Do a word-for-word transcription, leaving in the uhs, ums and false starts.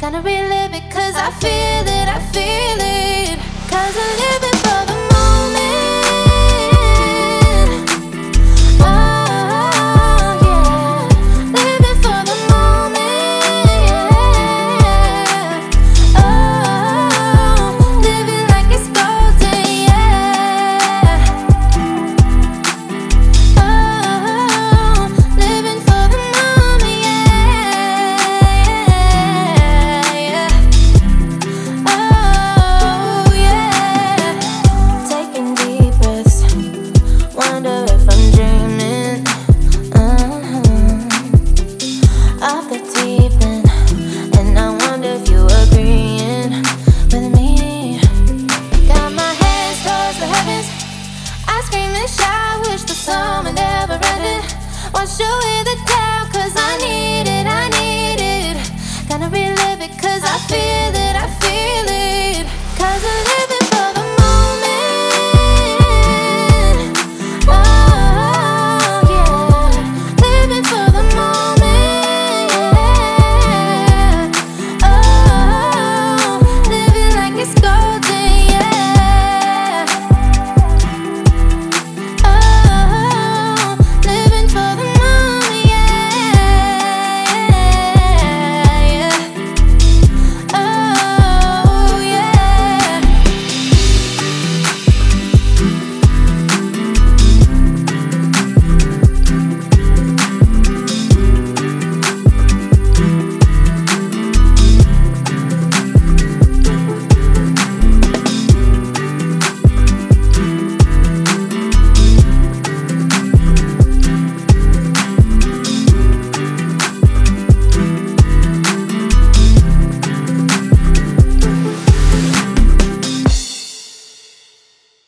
Gonna relive it cause I feel it, I feel it. Cause I'm living for the moment. Oh yeah, living for the moment, yeah. Oh, living like it's golden, yeah. Oh, living for the moment, yeah, yeah. Oh yeah, taking deep breaths, wonder if I'm dreaming. Uh-huh. Off the